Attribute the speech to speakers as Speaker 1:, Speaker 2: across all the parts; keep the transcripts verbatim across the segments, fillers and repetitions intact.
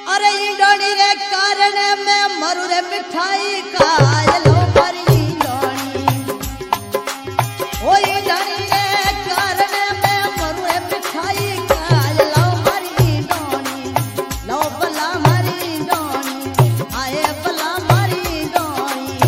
Speaker 1: अरे ईंडोनी रे कारण में मरु रे मिठाई खायलो मरी ईंडोनी ओ ईंडोनी रे कारण में मरु रे मिठाई खायलो मरी ईंडोनी लो भला मरी ईंडोनी आए भला मरी ईंडोनी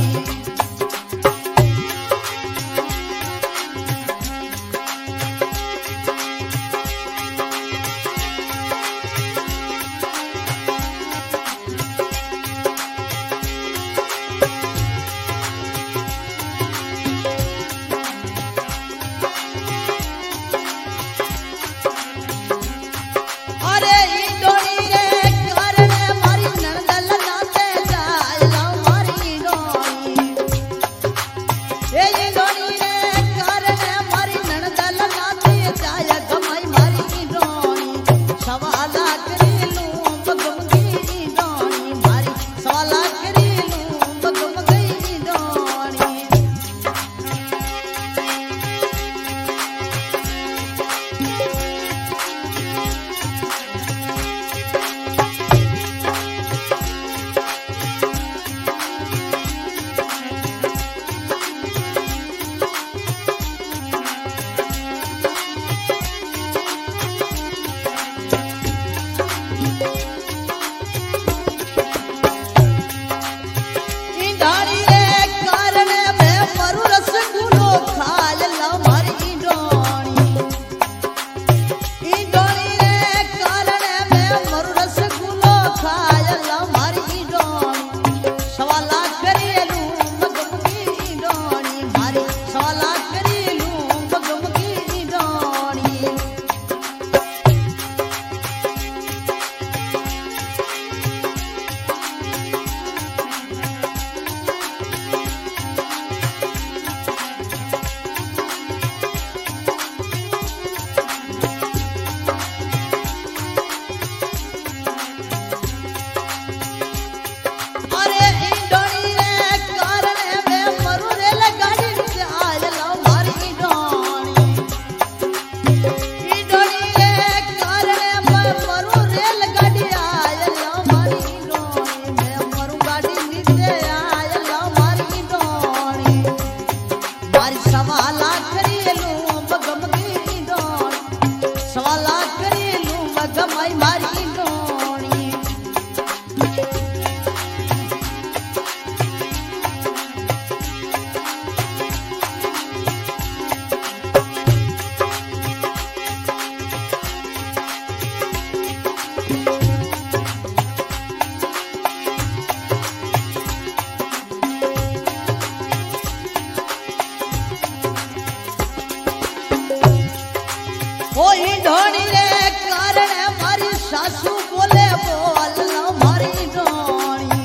Speaker 1: ओ ईंडोनी रे कारण मारी सासू बोले बोल लो मारी ईंडोनी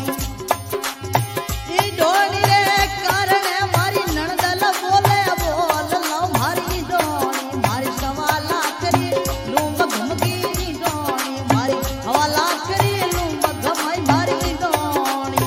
Speaker 1: ईंडोनी रे कारण मारी नणदल बोले बोल लो मारी ईंडोनी मारी सवाला करी लूंब घुमकी ईंडोनी मारी हवाला करी लूंब घमाई मारी ईंडोनी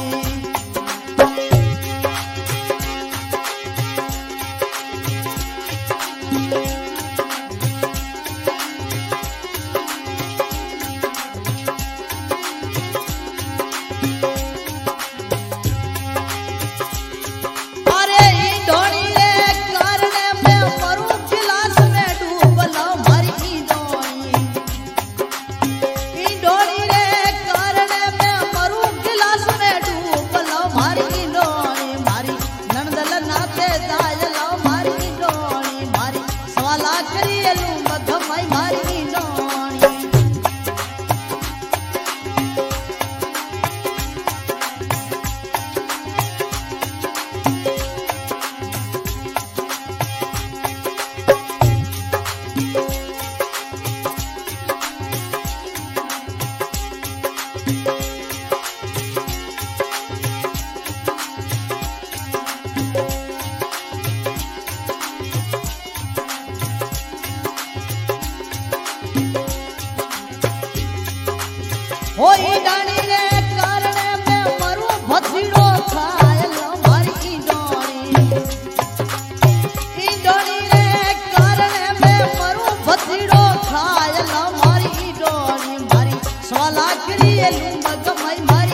Speaker 1: होई डानी रे कारण में मरू भतीड़ो खायलो मारी ईंडोनी ईंडोनी रे कारण में मरू भतीड़ो खायलो मारी ईंडोनी मारी सवाल लाकड़ी लूम गमाई माई